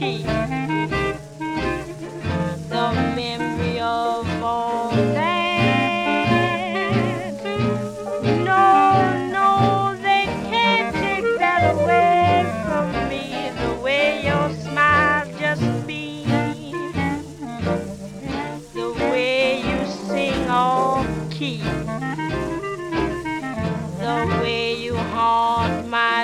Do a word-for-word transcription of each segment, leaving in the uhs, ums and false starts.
keep the memory of all that. No, no, they can't take that away from me. The way your smile just beams, the way you sing off key, the way you haunt my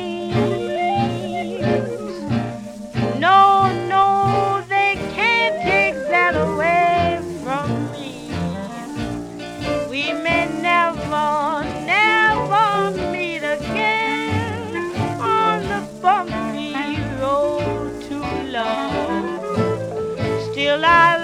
dreams. No, no, they can't take that away from me. We may never, never meet again on the bumpy road to love. Still I